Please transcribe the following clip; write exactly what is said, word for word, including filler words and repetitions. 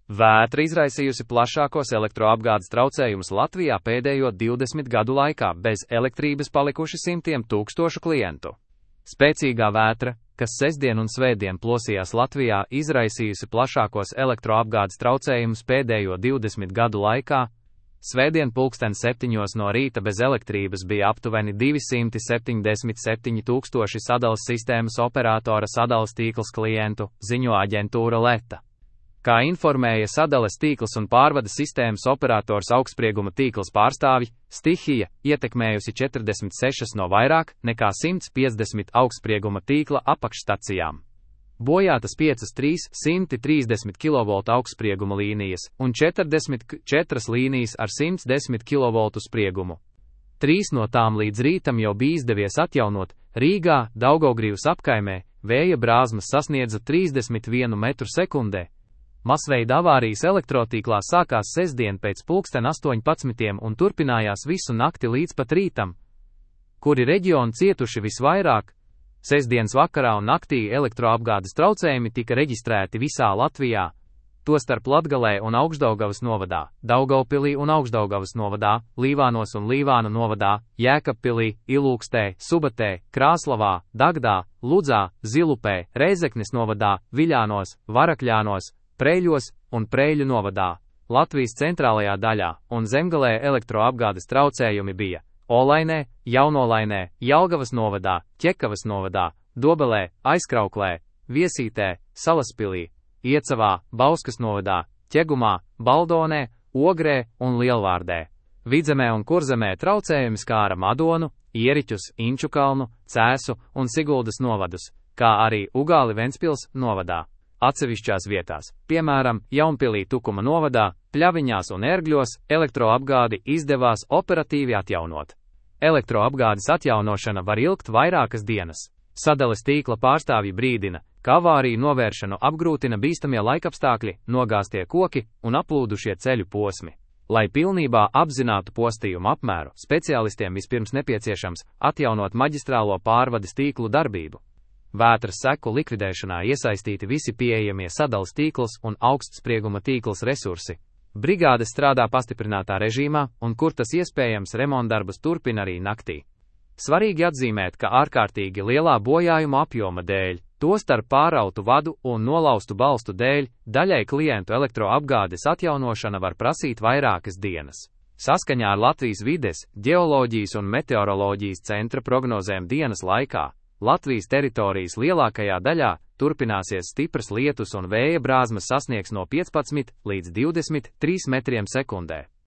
Vētra izraisījusi plašākos elektroapgādes traucējumus Latvijā pēdējo divdesmit gadu laikā, bez elektrības palikuši simtiem tūkstošu klientu. Spēcīgā vētra, kas sestdien un svētdien plosījās Latvijā, izraisījusi plašākos elektroapgādes traucējumus pēdējo divdesmit gadu laikā. Svētdien pulksten septiņos no rīta bez elektrības bija aptuveni divsimt septiņdesmit septiņi tūkstoši sadales sistēmas operatora sadales tīkls klientu, ziņo aģentūra Leta. Kā informēja sadales tīkls un pārvades sistēmas operators augstsprieguma tīkls pārstāvji, stihija ietekmējusi četrdesmit sešas no vairāk nekā simts piecdesmit augstsprieguma tīkla apakšstacijām. Bojātas piecas trīssimti trīsdesmit kilovoltu augstsprieguma līnijas un četrdesmit četras līnijas ar simt desmit kilovoltu spriegumu. Trīs no tām līdz rītam jau bija izdevies atjaunot. Rīgā, Daugavgrīvas apkaimē, vēja brāzmas sasniedza trīsdesmit vienu metru sekundē. Masveida avārijas elektrotīklā sākās sestdien pēc pulksten astoņpadsmitiem un turpinājās visu nakti līdz pat rītam. Kuri reģioni cietuši visvairāk? Sestdienas vakarā un naktī elektroapgādes traucējumi tika reģistrēti visā Latvijā, tostarp Latgalē un Augšdaugavas novadā, Daugavpilī un Augšdaugavas novadā, Līvānos un Līvānu novadā, Jēkabpilī, Ilūkstē, Subatē, Krāslavā, Dagdā, Ludzā, Zilupē, Reizeknes novadā, Viļānos, Varakļānos, Preļos un Preļu novadā, Latvijas centrālajā daļā un Zemgalē elektroapgādes traucējumi bija Olainē, Jaunolainē, Jelgavas novadā, Ķekavas novadā, Dobelē, Aizkrauklē, Viesītē, Salaspilī, Iecavā, Bauskas novadā, Ķegumā, Baldonē, Ogrē un Lielvārdē. Vidzemē un Kurzemē traucējumi skāra Madonu, Ieriķus, Inčukalnu, Cēsu un Siguldas novadus, kā arī Ugāli Ventspils novadā. Atsevišķās vietās, piemēram, Jaunpilī Tukuma novadā, Pļaviņās un Ērgļos, elektroapgādi izdevās operatīvi atjaunot. Elektroapgādes atjaunošana var ilgt vairākas dienas. Sadales tīkla pārstāvji brīdina, ka avāriju novēršanu apgrūtina bīstamie laikapstākļi, nogāztie koki un aplūdušie ceļu posmi. Lai pilnībā apzinātu postījumu apmēru, speciālistiem vispirms nepieciešams atjaunot maģistrālo pārvades tīklu darbību. Vētras seku likvidēšanā iesaistīti visi pieejamie sadales tīkls un augstsprieguma tīkls resursi. Brigāde strādā pastiprinātā režīmā, un kur tas iespējams, remontdarbus turpina arī naktī. Svarīgi atzīmēt, ka ārkārtīgi lielā bojājuma apjoma dēļ, tostarp pārautu vadu un nolaustu balstu dēļ, daļai klientu elektroapgādes atjaunošana var prasīt vairākas dienas. Saskaņā ar Latvijas vides, ģeoloģijas un meteoroloģijas centra prognozēm dienas laikā Latvijas teritorijas lielākajā daļā turpināsies stipras lietus un vēja brāzmas sasniegs no piecpadsmit līdz divdesmit trīs metriem sekundē.